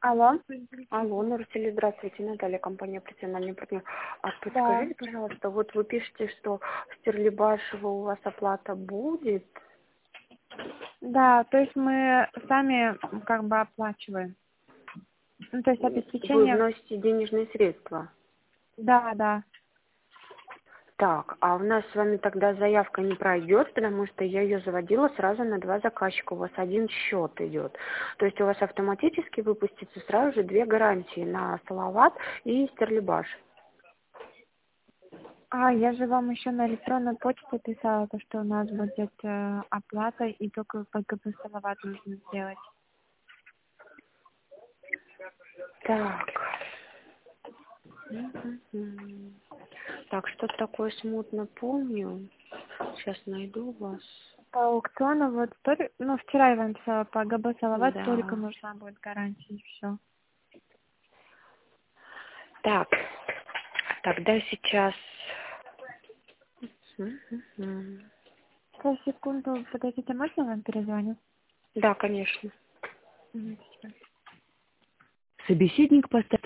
Алло. Алло, Нурсели, здравствуйте, Наталья, компания «Профессиональный партнер». А Да. подскажите, пожалуйста, вот вы пишете, что Стерлибашева у вас оплата будет. Да, то есть мы сами как бы оплачиваем. Ну, то есть Вы обеспечение. вносите денежные средства. Да, да. Так, а у нас с вами тогда заявка не пройдет, потому что я ее заводила сразу на 2 заказчика. У вас один счет идет. То есть у вас автоматически выпустится сразу же 2 гарантии на Салават и Стерлибаш. А, я же вам еще на электронную почту писала, то, что у нас будет оплата, и только по ГБ Салават нужно сделать. Так. Мгм. Так, что-то такое смутно помню. Сейчас найду вас. По аукциону вот ну, вчера я вам писала, по ГБ Салават только Да. нужна будет гарантия, и все. Так, тогда сейчас... Мгм. Сейчас, секунду, подождите, можно я вам перезвоню? Да, конечно. Мгм, спасибо. Собеседник поставил.